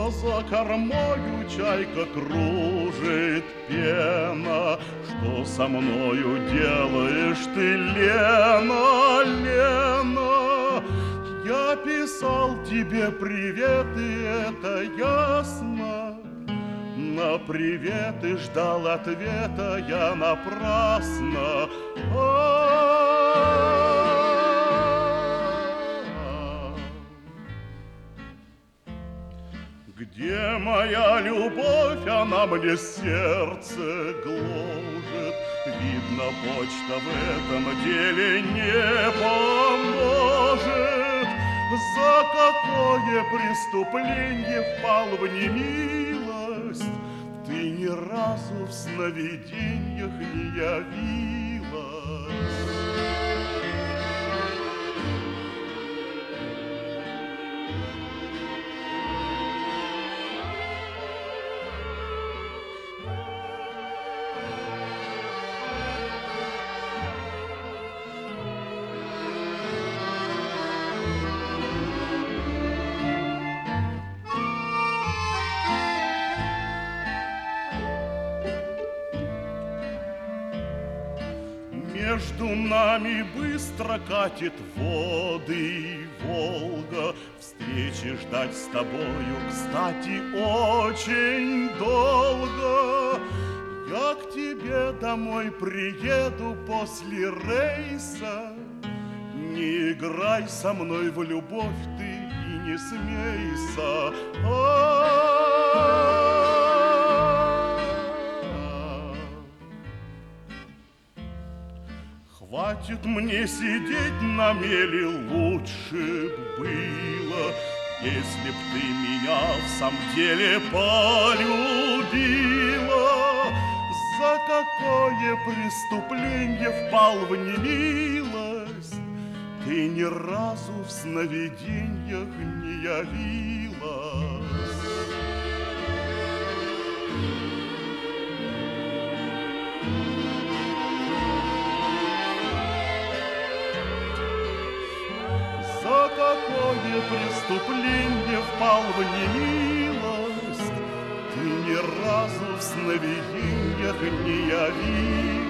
за кормою чайка кружит пена. Что со мною делаешь ты, Лена, Лена? Я писал тебе привет, и это ясно. На приветы ждал ответа я напрасно. Где моя любовь, она мне сердце гложет. Видно, почта в этом деле не поможет. За какое преступление впал в немилость? Ты ни разу в сновидениях не явилась. Между нами быстро катит воды Волга. Встречи ждать с тобою, кстати, очень долго. Я к тебе домой приеду после рейса. Не играй со мной в любовь ты и не смейся. Хватит мне сидеть на мели, лучше б было, если б ты меня в самом деле полюбила. За какое преступление впал в немилость? Ты ни разу в сновидениях не явилась. За какое преступление впал в немилость? Ты ни разу в сновидениях не явилась.